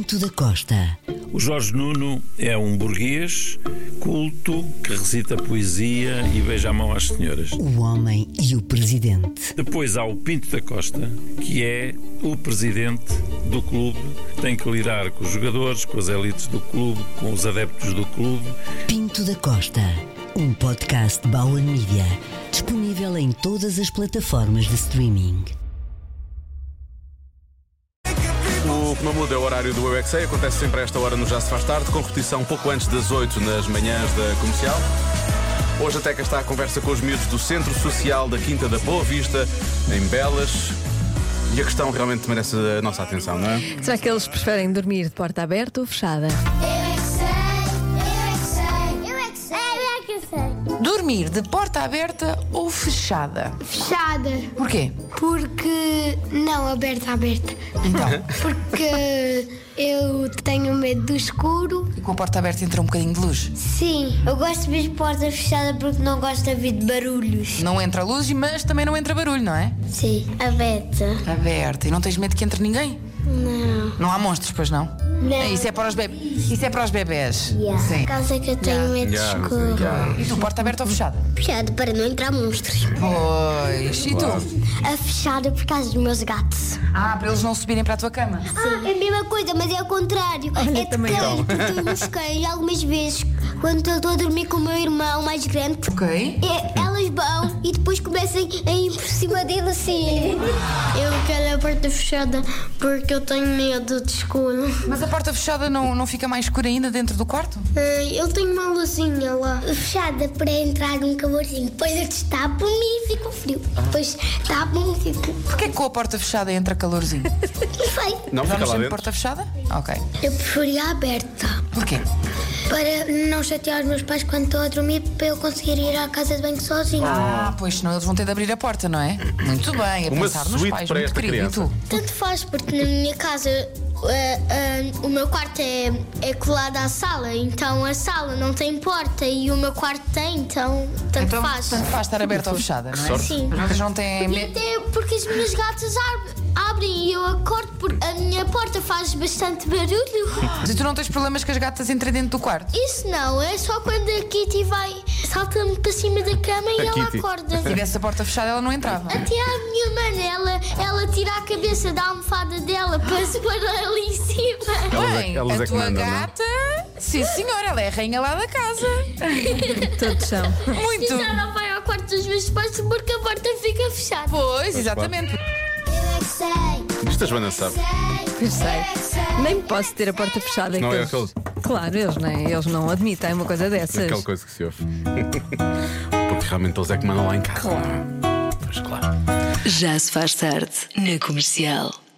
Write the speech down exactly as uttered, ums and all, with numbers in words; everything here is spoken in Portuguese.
Pinto da Costa. O Jorge Nuno é um burguês culto que recita poesia e beija a mão às senhoras. O homem e o presidente. Depois há o Pinto da Costa, que é o presidente do clube, tem que lidar com os jogadores, com as elites do clube, com os adeptos do clube. Pinto da Costa, um podcast de Bauer Media, disponível em todas as plataformas de streaming. O que não muda é o horário do Eu é Que Sei. Acontece sempre a esta hora no Já Se Faz Tarde, com repetição pouco antes das oito nas manhãs da Comercial. Hoje até cá está a conversa com os miúdos do Centro Social da Quinta da Boa Vista, em Belas. E a questão realmente merece a nossa atenção, não é? Será que eles preferem dormir de porta aberta ou fechada? Dormir de porta aberta ou fechada? Fechada. Porquê? Porque. Não, aberta, aberta. Então? Porque eu tenho medo do escuro. E com a porta aberta entra um bocadinho de luz? Sim, eu gosto de ver porta fechada porque não gosto de ouvir de barulhos. Não entra luz, mas também não entra barulho, não é? Sim, aberta. Aberta. E não tens medo que entre ninguém? Não. Não há monstros, pois não? Não. Isso é para os bebés. Isso é para os bebés. Yeah. Sim. Por causa que eu tenho medo Yeah, de escuro. yeah. E tu, porta aberta ou fechada? Fechada para não entrar monstros. Pois. E tu? A fechada por causa dos meus gatos. Ah, para eles não subirem para a tua cama. Ah, é a mesma coisa, mas é o contrário. Olha, é de também cães, porque eu nos cães, algumas vezes, quando eu estou a dormir com o meu irmão mais grande, Ok. é, elas vão e depois começam a ir por cima dele assim. Eu quero a porta fechada porque eu tenho medo de escuro. Mas a porta fechada não, não fica mais escura ainda dentro do quarto? Eu tenho uma luzinha lá. Fechada para entrar um calorzinho. Depois eu destapo-me e fico frio. Depois tapo-me e fico. Porquê que com a porta fechada entra calorzinho? Não sei. Não, fica Vamos lá sempre dentro. porta fechada? Ok. Eu preferia aberta. Porquê? Para não chatear os meus pais quando estou a dormir, para eu conseguir ir à casa de banho sozinho. Ah, pois senão eles vão ter de abrir a porta, não é? Muito bem, a Uma pensar nos suíte pais, para muito esta querido. E criança. tu? Tanto faz, porque na minha casa eh, eh, o meu quarto é, é colado à sala, então a sala não tem porta e o meu quarto tem, então tanto Então, faz. tanto faz estar aberta ou fechada, não é? Sim. Mas vocês não têm E medo. até porque as minhas gatas ab- abrem e eu acordo porque a minha porta faz bastante barulho. E tu não tens problemas que as gatas entrem dentro do quarto? Isso não, é só quando a Kitty vai salta-me para cima da cama e A ela Kitty. acorda. Se tivesse a porta fechada, ela não entrava. Até a minha mana, ela, ela tira a cabeça da almofada dela para se pôr ali em cima. Elas é- Bem, elas a é que tua mandam, não é? gata, sim senhora, ela é a rainha lá da casa. Todos são. Muito. Já não vai ao quarto dos meus pais porque a porta fica fechada. Pois, exatamente. Isto a Joana sabe. Pois sei. Nem posso ter a porta fechada. Não que é eles- aquele- Claro, eles, nem, eles não admitem uma coisa dessas. Aquela coisa que se ouve. Porque realmente eles é que mandam lá em casa. Claro. Pois claro. Já se faz tarde na Comercial.